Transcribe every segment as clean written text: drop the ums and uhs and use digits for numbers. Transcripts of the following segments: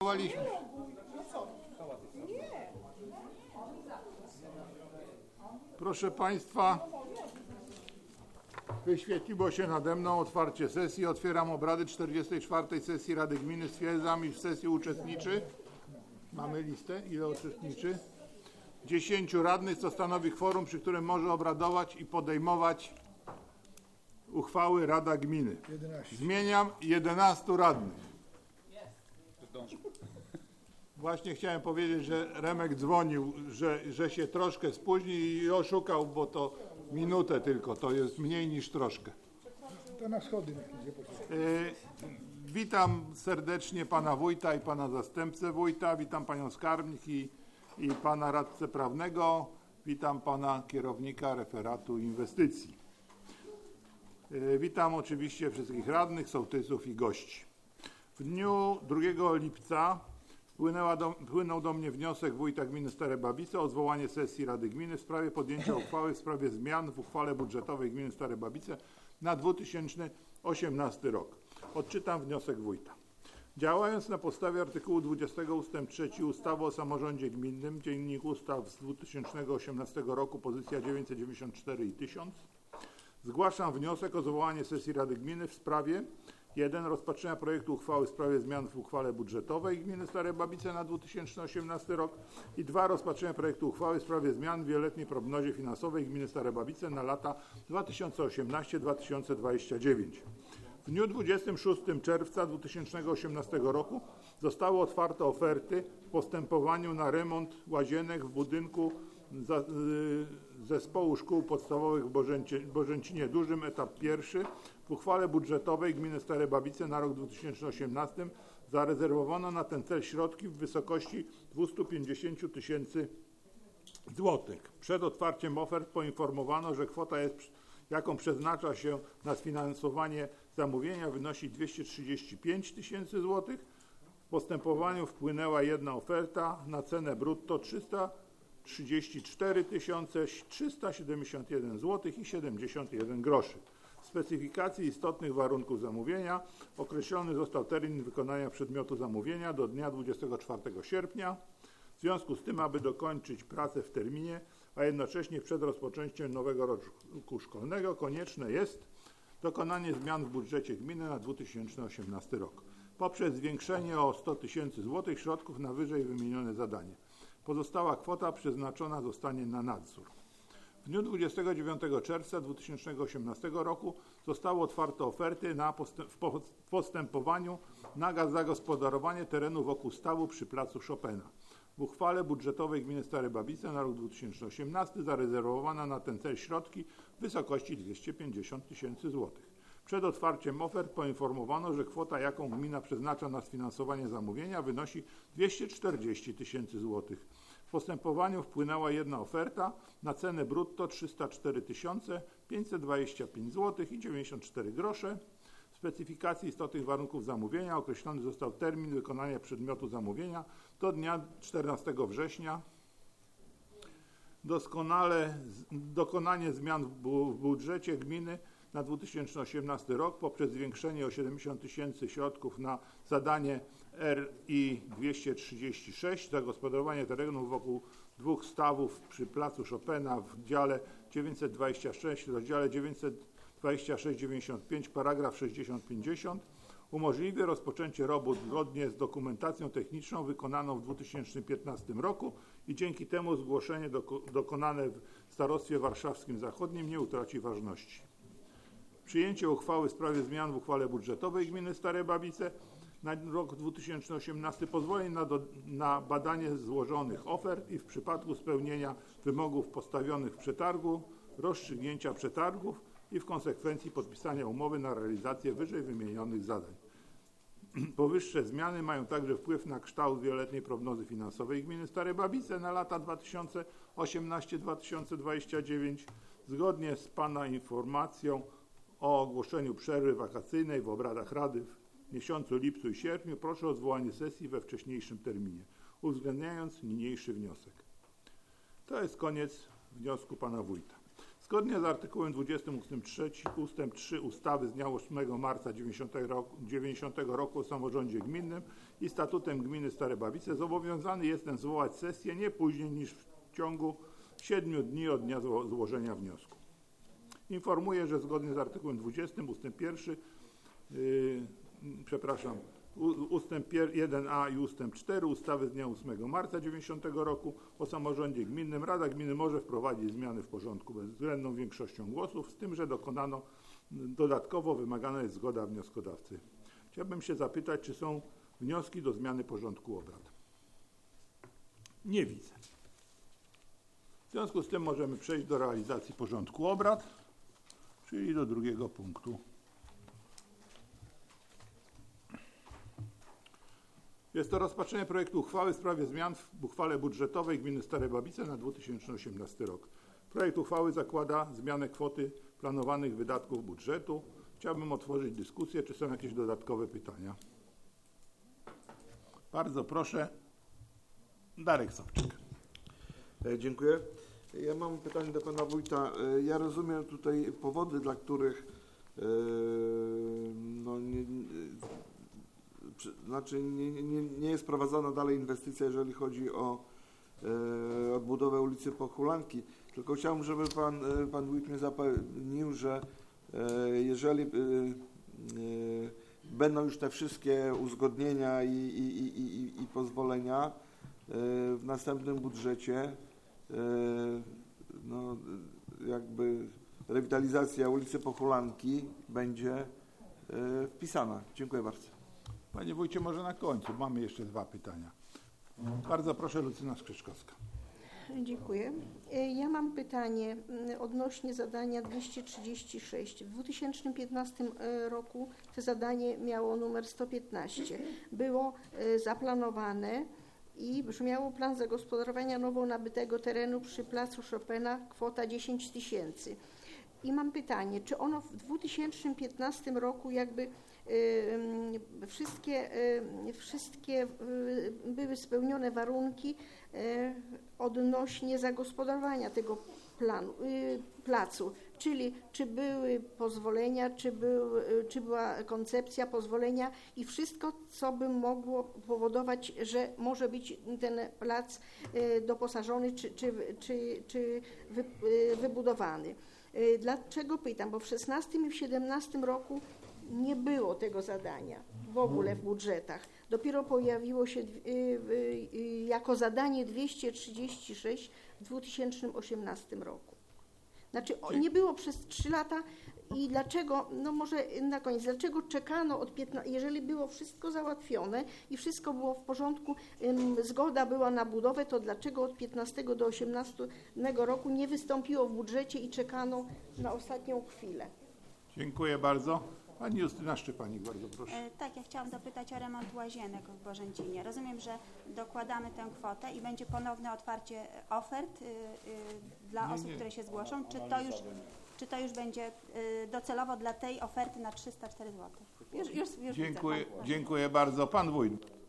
głosowaliśmy. Proszę Państwa, wyświetliło się nade mną otwarcie sesji. Otwieram obrady 44. sesji Rady Gminy. Stwierdzam, iż w sesji uczestniczy, mamy listę, ile uczestniczy? 10 radnych, co stanowi kworum, przy którym może obradować i podejmować uchwały Rada Gminy. 11. Zmieniam 11 radnych. Właśnie chciałem powiedzieć, że Remek dzwonił, że się troszkę spóźni i oszukał, bo to minutę tylko, to jest mniej niż troszkę. To na schody nie Witam serdecznie pana wójta i pana zastępcę wójta, witam panią skarbnik i pana radcę prawnego, witam pana kierownika referatu inwestycji. Witam oczywiście wszystkich radnych, sołtysów i gości. W dniu 2 lipca wpłynął do mnie wniosek wójta gminy Stare Babice o zwołanie sesji Rady Gminy w sprawie podjęcia uchwały w sprawie zmian w uchwale budżetowej gminy Stare Babice na 2018 rok. Odczytam wniosek wójta. Działając na podstawie artykułu 20 ust. 3 ustawy o samorządzie gminnym, Dziennik Ustaw z 2018 roku, pozycja 994 i 1000, zgłaszam wniosek o zwołanie sesji Rady Gminy w sprawie 1. Rozpatrzenia projektu uchwały w sprawie zmian w uchwale budżetowej gminy Stare Babice na 2018 rok i 2. Rozpatrzenia projektu uchwały w sprawie zmian w wieloletniej prognozie finansowej gminy Stare Babice na lata 2018-2029. W dniu 26 czerwca 2018 roku zostały otwarte oferty w postępowaniu na remont łazienek w budynku Zespołu Szkół Podstawowych w Bożęcinie Dużym, etap pierwszy. W uchwale budżetowej gminy Stare Babice na rok 2018 zarezerwowano na ten cel środki w wysokości 250 000 złotych. Przed otwarciem ofert poinformowano, że kwota, jaką przeznacza się na sfinansowanie zamówienia, wynosi 235 000 złotych. W postępowaniu wpłynęła jedna oferta na cenę brutto 334 371 zł i 71 groszy. W specyfikacji istotnych warunków zamówienia określony został termin wykonania przedmiotu zamówienia do dnia 24 sierpnia. W związku z tym, aby dokończyć pracę w terminie, a jednocześnie przed rozpoczęciem nowego roku szkolnego, konieczne jest dokonanie zmian w budżecie gminy na 2018 rok poprzez zwiększenie o 100 000 zł środków na wyżej wymienione zadanie. Pozostała kwota przeznaczona zostanie na nadzór. W dniu 29 czerwca 2018 roku zostały otwarte oferty w postępowaniu na zagospodarowanie terenu wokół stawu przy placu Chopina. W uchwale budżetowej gminy Stare Babice na rok 2018 zarezerwowano na ten cel środki w wysokości 250 000 złotych. Przed otwarciem ofert poinformowano, że kwota, jaką gmina przeznacza na sfinansowanie zamówienia, wynosi 240 000 złotych. W postępowaniu wpłynęła jedna oferta na cenę brutto 304 525 zł i 94 grosze. W specyfikacji istotnych warunków zamówienia określony został termin wykonania przedmiotu zamówienia do dnia 14 września. Dokonanie zmian w budżecie gminy na 2018 rok poprzez zwiększenie o 70 000 środków na zadanie RI 236 zagospodarowanie terenów wokół dwóch stawów przy placu Chopina w dziale 926, rozdziale 926-95, paragraf 60-50 umożliwi rozpoczęcie robót zgodnie z dokumentacją techniczną wykonaną w 2015 roku i dzięki temu zgłoszenie dokonane w Starostwie Warszawskim Zachodnim nie utraci ważności. Przyjęcie uchwały w sprawie zmian w uchwale budżetowej gminy Stare Babice na rok 2018 pozwoli na badanie złożonych ofert i w przypadku spełnienia wymogów postawionych w przetargu, rozstrzygnięcia przetargów i w konsekwencji podpisania umowy na realizację wyżej wymienionych zadań. Powyższe zmiany mają także wpływ na kształt wieloletniej prognozy finansowej gminy Stare Babice na lata 2018-2029. Zgodnie z pana informacją o ogłoszeniu przerwy wakacyjnej w obradach Rady w miesiącu lipcu i sierpniu proszę o zwołanie sesji we wcześniejszym terminie, uwzględniając niniejszy wniosek. To jest koniec wniosku pana wójta. Zgodnie z artykułem 20 ustęp 3 ustawy z dnia 8 marca 1990 roku o samorządzie gminnym i statutem gminy Stare Babice zobowiązany jestem zwołać sesję nie później niż w ciągu 7 dni od dnia złożenia wniosku. Informuję, że zgodnie z artykułem 20 ustęp 1, ustęp 1a i ustęp 4 ustawy z dnia 8 marca 1990 roku o samorządzie gminnym Rada Gminy może wprowadzić zmiany w porządku bezwzględną większością głosów, z tym, że dodatkowo wymagana jest zgoda wnioskodawcy. Chciałbym się zapytać, czy są wnioski do zmiany porządku obrad? Nie widzę. W związku z tym możemy przejść do realizacji porządku obrad, czyli do drugiego punktu. Jest to rozpatrzenie projektu uchwały w sprawie zmian w uchwale budżetowej gminy Stare Babice na 2018 rok. Projekt uchwały zakłada zmianę kwoty planowanych wydatków budżetu. Chciałbym otworzyć dyskusję. Czy są jakieś dodatkowe pytania? Bardzo proszę. Darek Sobczyk. Dziękuję. Ja mam pytanie do pana wójta. Ja rozumiem tutaj powody, dla których nie jest prowadzona dalej inwestycja, jeżeli chodzi o odbudowę ulicy Pochulanki. Tylko chciałbym, żeby pan wójt mnie zapewnił, że jeżeli będą już te wszystkie uzgodnienia i pozwolenia w następnym budżecie, jakby rewitalizacja ulicy Pochulanki będzie wpisana. Dziękuję bardzo. Panie wójcie, może na końcu. Mamy jeszcze 2 pytania. Bardzo proszę, Lucyna Skrzeczkowska. Dziękuję. Ja mam pytanie odnośnie zadania 236. W 2015 roku to zadanie miało numer 115. Było zaplanowane i brzmiało: plan zagospodarowania nowo nabytego terenu przy placu Chopina, kwota 10 000. I mam pytanie, czy ono w 2015 roku jakby wszystkie były spełnione warunki odnośnie zagospodarowania tego placu, czyli czy były pozwolenia, czy była koncepcja pozwolenia i wszystko, co by mogło powodować, że może być ten plac doposażony czy wybudowany. Dlaczego pytam? Bo w 2016 i w 2017 roku nie było tego zadania w ogóle w budżetach. Dopiero pojawiło się jako zadanie 236 w 2018 roku. Znaczy nie było przez 3 lata i dlaczego, no może na koniec, dlaczego czekano od 15, jeżeli było wszystko załatwione i wszystko było w porządku, zgoda była na budowę, to dlaczego od 15 do 18 roku nie wystąpiło w budżecie i czekano na ostatnią chwilę? Dziękuję bardzo. Pani Justyna Szczepanik, bardzo proszę. Tak, ja chciałam zapytać o remont łazienek w Bożęcinie. Rozumiem, że dokładamy tę kwotę i będzie ponowne otwarcie ofert dla osób, które się zgłoszą. Czy to już będzie docelowo dla tej oferty na 304 zł? Już Dziękuję bardzo. Pan wójt.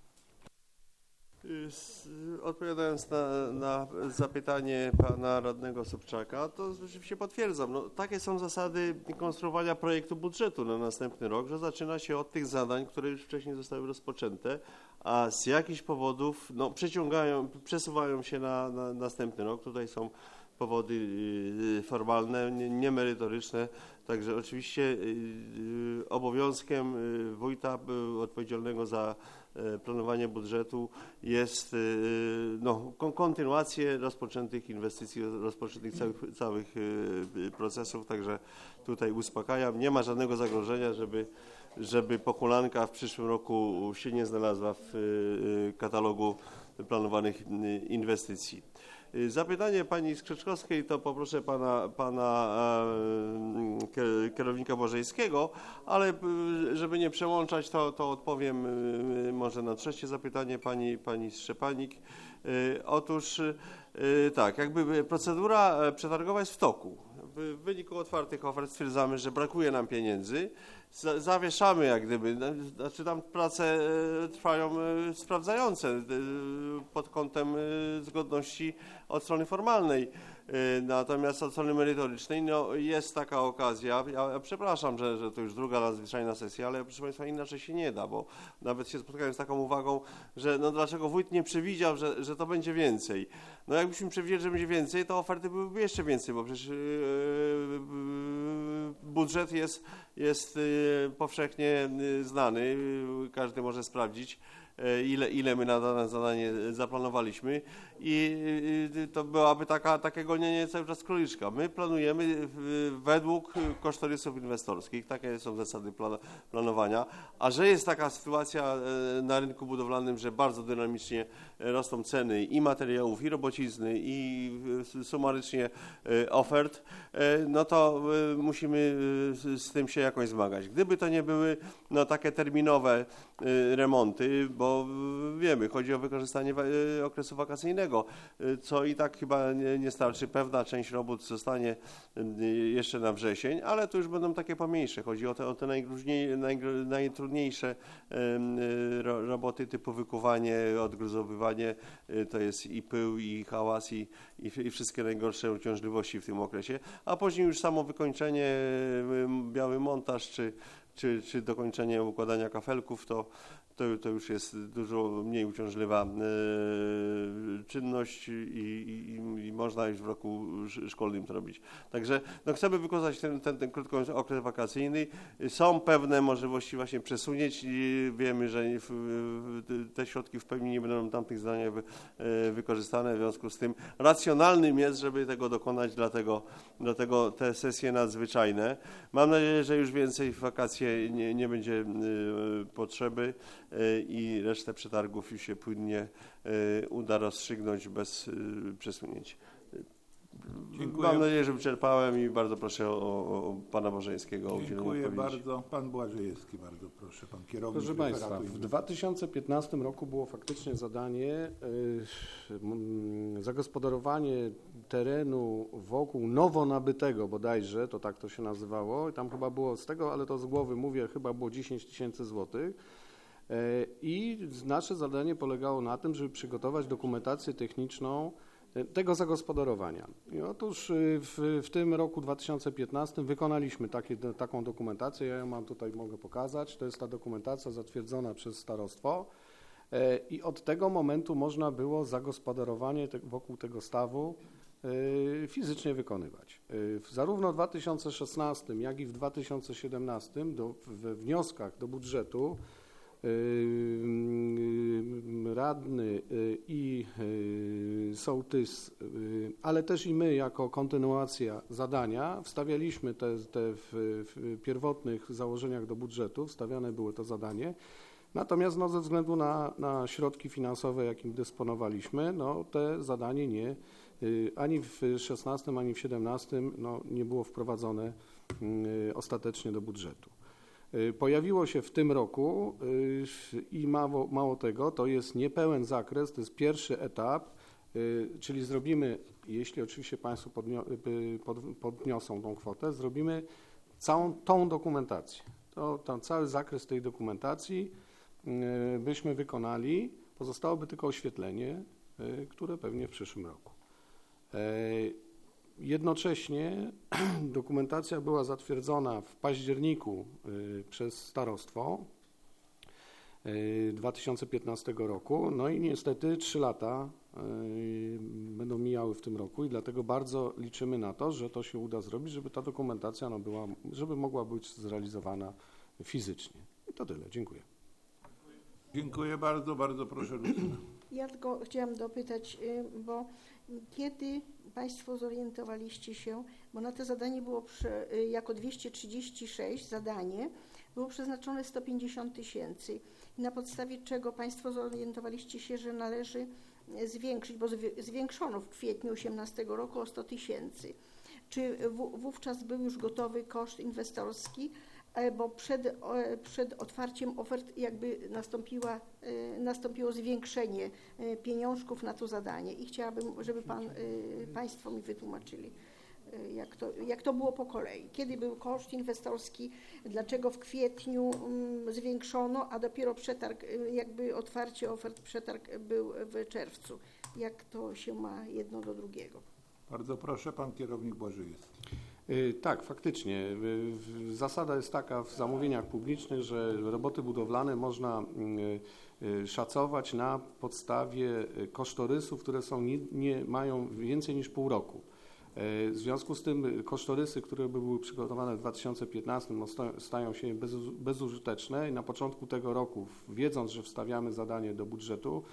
Odpowiadając na zapytanie pana radnego Sobczaka, to rzeczywiście potwierdzam. No, takie są zasady konstruowania projektu budżetu na następny rok, że zaczyna się od tych zadań, które już wcześniej zostały rozpoczęte, a z jakichś powodów przesuwają się na następny rok. Tutaj są powody formalne, niemerytoryczne, także oczywiście obowiązkiem wójta odpowiedzialnego za planowanie budżetu jest kontynuację rozpoczętych inwestycji, rozpoczętych całych procesów, także tutaj uspokajam. Nie ma żadnego zagrożenia, żeby Pochulanka w przyszłym roku się nie znalazła w katalogu planowanych inwestycji. Zapytanie pani Skrzeczkowskiej to poproszę pana kierownika Bożejskiego, ale żeby nie przełączać, to odpowiem może na trzecie zapytanie pani Szczepanik. Otóż tak, jakby procedura przetargowa jest w toku. W wyniku otwartych ofert stwierdzamy, że brakuje nam pieniędzy zawieszamy jak gdyby, znaczy tam prace trwają sprawdzające pod kątem zgodności od strony formalnej. Natomiast od strony merytorycznej no, jest taka okazja, ja przepraszam, że to już druga nadzwyczajna sesja, ale proszę Państwa inaczej się nie da, bo nawet się spotkałem z taką uwagą, że no dlaczego wójt nie przewidział, że to będzie więcej. No jakbyśmy przewidzieli, że będzie więcej, to oferty byłyby jeszcze więcej, bo przecież budżet jest powszechnie znany, każdy może sprawdzić, ile my na dane zadanie zaplanowaliśmy i to byłaby takie gonienie cały czas króliczka. My planujemy według kosztorysów inwestorskich, takie są zasady planowania, a że jest taka sytuacja na rynku budowlanym, że bardzo dynamicznie rosną ceny i materiałów, i robocizny, i sumarycznie ofert, no to musimy z tym się jakoś zmagać. Gdyby to nie były no, takie terminowe remonty, bo wiemy, chodzi o wykorzystanie okresu wakacyjnego, co i tak chyba nie starczy. Pewna część robót zostanie jeszcze na wrzesień, ale to już będą takie pomniejsze. Chodzi o te najtrudniejsze roboty typu wykuwanie, odgruzowywanie, to jest i pył, i hałas, i wszystkie najgorsze uciążliwości w tym okresie, a później już samo wykończenie, biały montaż, czy dokończenie układania kafelków, to już jest dużo mniej uciążliwa czynność i można już w roku szkolnym to robić. Także no, chcemy wykorzystać ten krótki okres wakacyjny. Są pewne możliwości właśnie przesunięć i wiemy, że te środki w pełni nie będą w tamtych zadaniach wykorzystane. W związku z tym racjonalnym jest, żeby tego dokonać, dlatego te sesje nadzwyczajne. Mam nadzieję, że już więcej w wakacje nie będzie potrzeby i resztę przetargów już się płynnie uda rozstrzygnąć bez przesunięć. Dziękuję. Mam nadzieję, że wyczerpałem i bardzo proszę o pana Bożeńskiego o udzielenie Dziękuję odpowiedzi. bardzo. Pan Błażejewski, bardzo proszę, pan kierownik. Proszę Państwa, referatu w 2015 roku było faktycznie zadanie zagospodarowanie terenu wokół nowo nabytego bodajże, to tak to się nazywało, i tam chyba było z tego, ale to z głowy mówię, chyba było 10 000 złotych. I nasze zadanie polegało na tym, żeby przygotować dokumentację techniczną tego zagospodarowania. I otóż w tym roku 2015 wykonaliśmy taką dokumentację, ja ją mam tutaj, mogę pokazać, to jest ta dokumentacja zatwierdzona przez starostwo i od tego momentu można było zagospodarowanie wokół tego stawu fizycznie wykonywać. Zarówno w 2016, jak i w 2017 we wnioskach do budżetu radny i sołtys, ale też i my jako kontynuacja zadania wstawialiśmy w pierwotnych założeniach do budżetu, wstawiane było to zadanie, natomiast no, ze względu na środki finansowe, jakim dysponowaliśmy, no, te zadanie ani w 2016, ani w 2017 no, nie było wprowadzone ostatecznie do budżetu. Pojawiło się w tym roku i mało tego, to jest niepełen zakres, to jest pierwszy etap, czyli zrobimy, jeśli oczywiście Państwo podniosą tą kwotę, zrobimy całą tą dokumentację. Tam cały zakres tej dokumentacji byśmy wykonali, pozostałoby tylko oświetlenie, które pewnie w przyszłym roku. Jednocześnie dokumentacja była zatwierdzona w październiku przez starostwo 2015 roku, no i niestety 3 lata będą mijały w tym roku i dlatego bardzo liczymy na to, że to się uda zrobić, żeby ta dokumentacja żeby mogła być zrealizowana fizycznie. I to tyle. Dziękuję. Dziękuję bardzo, bardzo proszę Lucyna. Ja tylko chciałam dopytać, bo kiedy Państwo zorientowaliście się, bo na to zadanie było jako 236 zadanie, było przeznaczone 150 000 i na podstawie czego Państwo zorientowaliście się, że należy zwiększyć, bo zwiększono w kwietniu 2018 roku o 100 000. Czy wówczas był już gotowy koszt inwestorski, bo przed otwarciem ofert jakby nastąpiło zwiększenie pieniążków na to zadanie i chciałabym, żeby Państwo mi wytłumaczyli, jak to było po kolei. Kiedy był koszt inwestorski, dlaczego w kwietniu zwiększono, a dopiero przetarg, jakby otwarcie ofert, przetarg był w czerwcu. Jak to się ma jedno do drugiego. Bardzo proszę, pan kierownik Błażyjewski. Tak, faktycznie. Zasada jest taka w zamówieniach publicznych, że roboty budowlane można szacować na podstawie kosztorysów, które nie mają więcej niż pół roku. W związku z tym kosztorysy, które były przygotowane w 2015, stają się bezużyteczne i na początku tego roku, wiedząc, że wstawiamy zadanie do budżetu,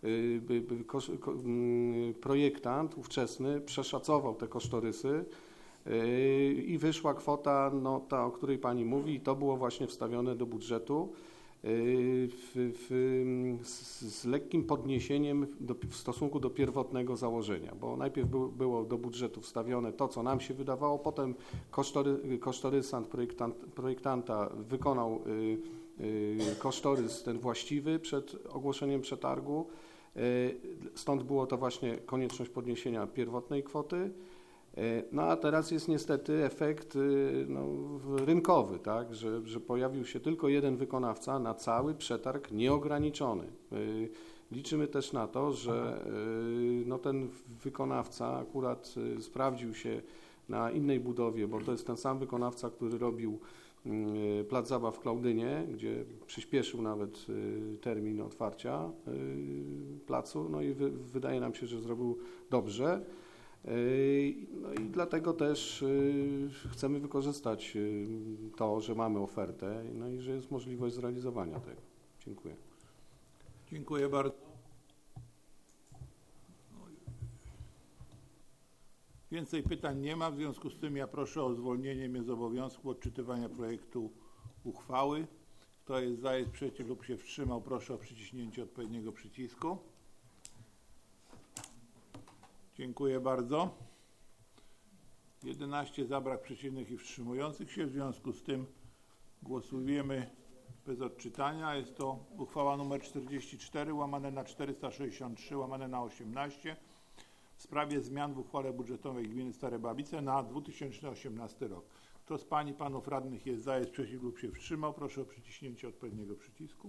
projektant ówczesny przeszacował te kosztorysy i wyszła kwota, ta, o której Pani mówi, i to było właśnie wstawione do budżetu z lekkim podniesieniem w stosunku do pierwotnego założenia, bo najpierw było do budżetu wstawione to, co nam się wydawało, potem kosztorysant projektanta wykonał kosztorys ten właściwy przed ogłoszeniem przetargu, stąd było to właśnie konieczność podniesienia pierwotnej kwoty. No a teraz jest niestety efekt rynkowy, tak, że pojawił się tylko jeden wykonawca na cały przetarg nieograniczony. Liczymy też na to, że ten wykonawca akurat sprawdził się na innej budowie, bo to jest ten sam wykonawca, który robił plac zabaw w Klaudynie, gdzie przyspieszył nawet termin otwarcia placu, no i wydaje nam się, że zrobił dobrze. No i dlatego też chcemy wykorzystać to, że mamy ofertę, no i że jest możliwość zrealizowania tego. Dziękuję. Dziękuję bardzo. Więcej pytań nie ma, w związku z tym ja proszę o zwolnienie mnie z obowiązku odczytywania projektu uchwały. Kto jest za, jest przeciw lub się wstrzymał, proszę o przyciśnięcie odpowiedniego przycisku. Dziękuję bardzo. 11 za, brak przeciwnych i wstrzymujących się. W związku z tym głosujemy bez odczytania. Jest to uchwała nr 44 łamane na 463 łamane na 18 w sprawie zmian w uchwale budżetowej gminy Stare Babice na 2018 rok. Kto z Pań i Panów Radnych jest za, jest przeciw lub się wstrzymał, proszę o przyciśnięcie odpowiedniego przycisku.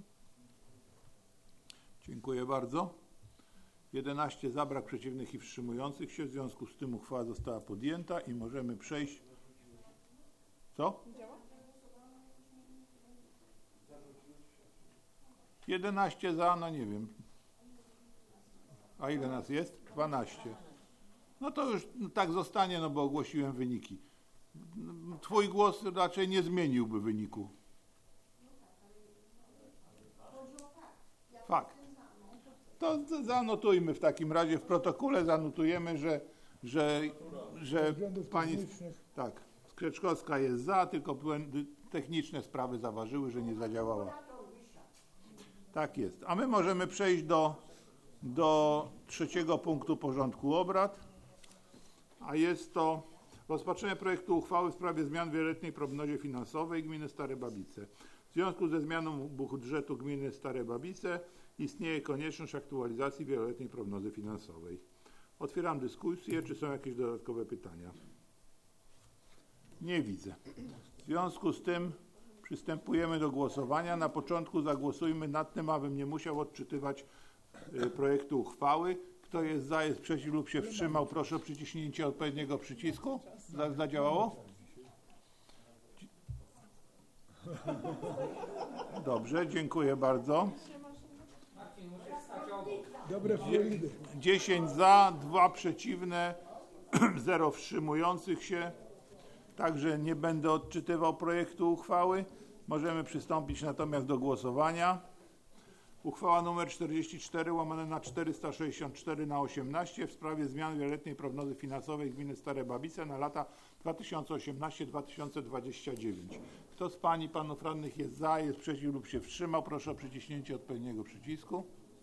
Dziękuję bardzo. 11 za, brak przeciwnych i wstrzymujących się. W związku z tym uchwała została podjęta i możemy przejść. Co? 11 za, no nie wiem. A ile nas jest? 12. No to już tak zostanie, no bo ogłosiłem wyniki. Twój głos raczej nie zmieniłby wyniku. Fakt. To zanotujmy w takim razie, w protokole zanotujemy, że pani tak, Skrzeczkowska jest za, tylko błędy techniczne sprawy zaważyły, że nie zadziałała. Tak jest. A my możemy przejść do trzeciego punktu porządku obrad, a jest to rozpatrzenie projektu uchwały w sprawie zmian w wieloletniej prognozie finansowej gminy Stare Babice. W związku ze zmianą budżetu gminy Stare Babice istnieje konieczność aktualizacji wieloletniej prognozy finansowej. Otwieram dyskusję. Czy są jakieś dodatkowe pytania? Nie widzę. W związku z tym przystępujemy do głosowania. Na początku zagłosujmy nad tym, abym nie musiał odczytywać projektu uchwały. Kto jest za, jest przeciw lub się wstrzymał, proszę o przyciśnięcie odpowiedniego przycisku. Zadziałało? Dobrze, dziękuję bardzo. 10 za, 2 przeciwne, 0 wstrzymujących się. Także nie będę odczytywał projektu uchwały. Możemy przystąpić natomiast do głosowania. Uchwała nr 44 łamane na 464 na 18 w sprawie zmian wieloletniej prognozy finansowej gminy Stare Babice na lata 2018-2029. Kto z Pań i Panów Radnych jest za, jest przeciw lub się wstrzymał, proszę o przyciśnięcie odpowiedniego przycisku.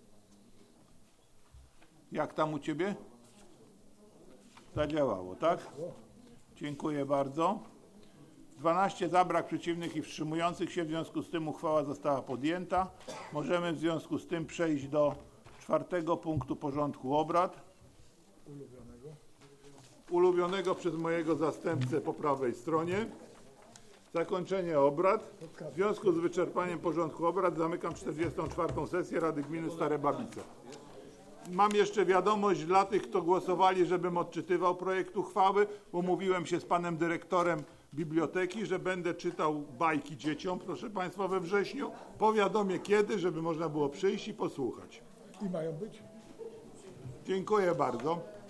Jak tam u Ciebie? Zadziałało, tak? Dziękuję bardzo. 12 za, brak przeciwnych i wstrzymujących się. W związku z tym uchwała została podjęta. Możemy w związku z tym przejść do czwartego punktu porządku obrad. ulubionego przez mojego zastępcę po prawej stronie. Zakończenie obrad. W związku z wyczerpaniem porządku obrad zamykam 44. sesję Rady Gminy Stare Babice. Mam jeszcze wiadomość dla tych, kto głosowali, żebym odczytywał projekt uchwały. Umówiłem się z panem dyrektorem biblioteki, że będę czytał bajki dzieciom, proszę państwa, we wrześniu. Powiadomię kiedy, żeby można było przyjść i posłuchać. I mają być? Dziękuję bardzo.